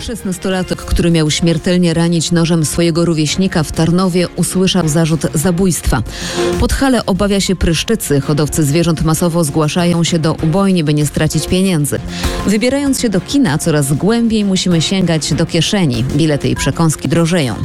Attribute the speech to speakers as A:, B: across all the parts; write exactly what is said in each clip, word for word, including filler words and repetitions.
A: szesnastolatek, który miał śmiertelnie ranić nożem swojego rówieśnika w Tarnowie, usłyszał zarzut zabójstwa. Podhale obawia się pryszczycy. Hodowcy zwierząt masowo zgłaszają się do ubojni, by nie stracić pieniędzy. Wybierając się do kina, coraz głębiej musimy sięgać do kieszeni. Bilety i przekąski drożeją.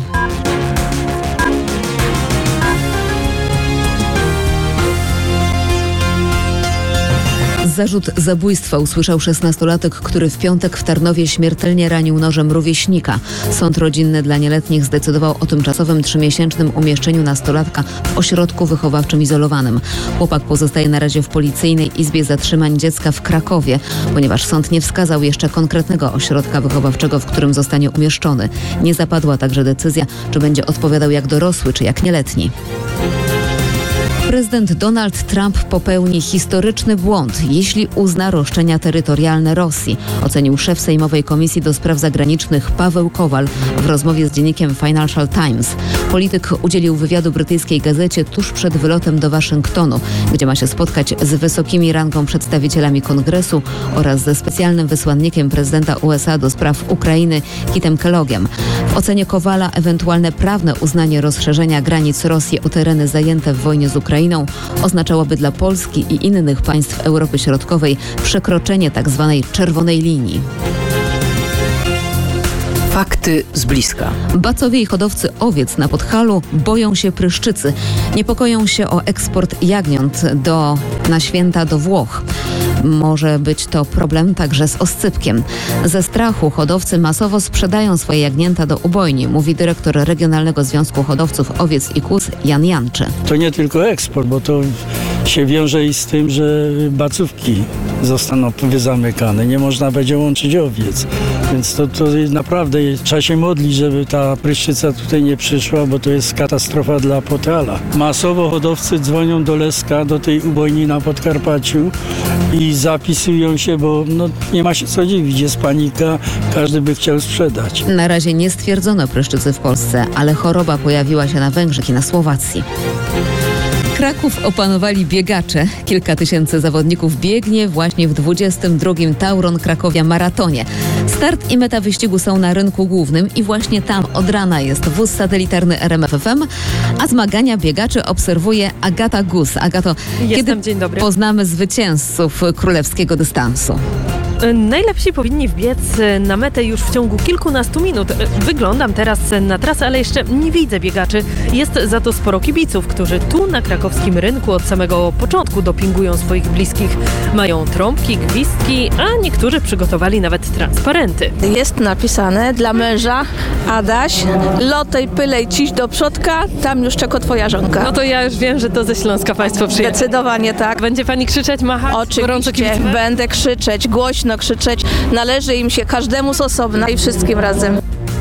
A: Zarzut zabójstwa usłyszał szesnastolatek, który w piątek w Tarnowie śmiertelnie ranił nożem rówieśnika. Sąd rodzinny dla nieletnich zdecydował o tymczasowym trzymiesięcznym umieszczeniu nastolatka w ośrodku wychowawczym izolowanym. Chłopak pozostaje na razie w Policyjnej Izbie Zatrzymań Dziecka w Krakowie, ponieważ sąd nie wskazał jeszcze konkretnego ośrodka wychowawczego, w którym zostanie umieszczony. Nie zapadła także decyzja, czy będzie odpowiadał jak dorosły, czy jak nieletni. Prezydent Donald Trump popełni historyczny błąd, jeśli uzna roszczenia terytorialne Rosji, ocenił szef Sejmowej Komisji do Spraw Zagranicznych Paweł Kowal w rozmowie z dziennikiem Financial Times. Polityk udzielił wywiadu brytyjskiej gazecie tuż przed wylotem do Waszyngtonu, gdzie ma się spotkać z wysokimi rangą przedstawicielami Kongresu oraz ze specjalnym wysłannikiem prezydenta U S A do spraw Ukrainy Kitem Kellogiem. W ocenie Kowala ewentualne prawne uznanie rozszerzenia granic Rosji o tereny zajęte w wojnie z Ukrainą oznaczałoby dla Polski i innych państw Europy Środkowej przekroczenie tzw. czerwonej linii.
B: Fakty z bliska.
A: Bacowie i hodowcy owiec na Podhalu boją się pryszczycy. Niepokoją się o eksport jagniąt do, na święta do Włoch. Może być to problem także z oscypkiem. Ze strachu hodowcy masowo sprzedają swoje jagnięta do ubojni, mówi dyrektor Regionalnego Związku Hodowców Owiec i Kóz Jan Janczy.
C: To nie tylko eksport, bo to się wiąże i z tym, że bacówki zostaną wyzamykane. Nie można będzie łączyć owiec. Więc to, to naprawdę trzeba się modlić, żeby ta pryszczyca tutaj nie przyszła, bo to jest katastrofa dla Podhala. Masowo hodowcy dzwonią do Leska, do tej ubojni na Podkarpaciu i zapisują się, bo no, nie ma się co dziwić, jest panika, każdy by chciał sprzedać.
A: Na razie nie stwierdzono pryszczycy w Polsce, ale choroba pojawiła się na Węgrzech i na Słowacji. Kraków opanowali biegacze. Kilka tysięcy zawodników biegnie właśnie w dwudziestym drugim Tauron Krakowia maratonie. Start i meta wyścigu są na rynku głównym i właśnie tam od rana jest wóz satelitarny R M F F M, a zmagania biegaczy obserwuje Agata Gus. Agato,
D: Jestem,
A: kiedy
D: dzień dobry.
A: Poznamy zwycięzców królewskiego dystansu?
D: Najlepsi powinni wbiec na metę już w ciągu kilkunastu minut. Wyglądam teraz na trasę, ale jeszcze nie widzę biegaczy. Jest za to sporo kibiców, którzy tu na krakowskim rynku od samego początku dopingują swoich bliskich. Mają trąbki, gwizdki, a niektórzy przygotowali nawet transparenty.
E: Jest napisane dla męża: Adaś, lotej, pylej, ciś do przodka, tam już czeka twoja żonka.
D: No to ja już wiem, że to ze Śląska państwo przyjedzie.
E: Zdecydowanie tak.
D: Będzie pani krzyczeć, machać?
E: Oczywiście, będę krzyczeć, głośno krzyczeć. Należy im się każdemu z osobna i wszystkim razem.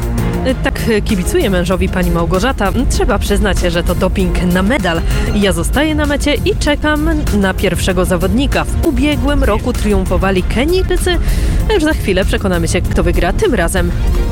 D: Tak kibicuje mężowi pani Małgorzata. Trzeba przyznać, że to doping na medal. Ja zostaję na mecie i czekam na pierwszego zawodnika. W ubiegłym roku triumfowali Kenijczycy. Już za chwilę przekonamy się, kto wygra tym razem.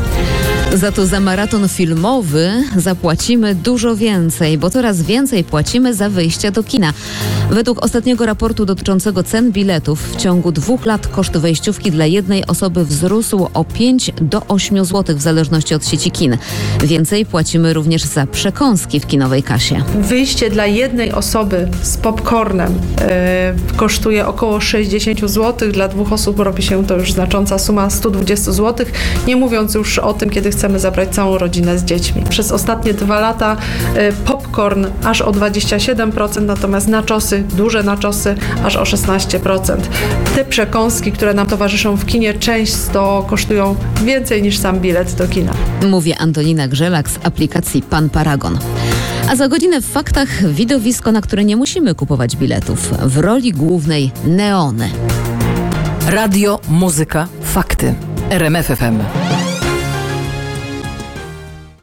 A: Za to za maraton filmowy zapłacimy dużo więcej, bo coraz więcej płacimy za wyjście do kina. Według ostatniego raportu dotyczącego cen biletów w ciągu dwóch lat koszt wejściówki dla jednej osoby wzrósł o pięć do ośmiu złotych w zależności od sieci kin. Więcej płacimy również za przekąski w kinowej kasie.
F: Wyjście dla jednej osoby z popcornem yy, kosztuje około sześćdziesiąt złotych. Dla dwóch osób robi się to już znacząca suma sto dwadzieścia złotych. Nie mówiąc już o tym, kiedy chcemy zabrać całą rodzinę z dziećmi. Przez ostatnie dwa lata y, popcorn aż o dwadzieścia siedem procent, natomiast naczosy, duże naczosy aż o szesnaście procent. Te przekąski, które nam towarzyszą w kinie, często kosztują więcej niż sam bilet do kina.
A: Mówi Antonina Grzelak z aplikacji Pan Paragon. A za godzinę w faktach widowisko, na które nie musimy kupować biletów. W roli głównej neony.
B: Radio, muzyka, fakty. R M F F M.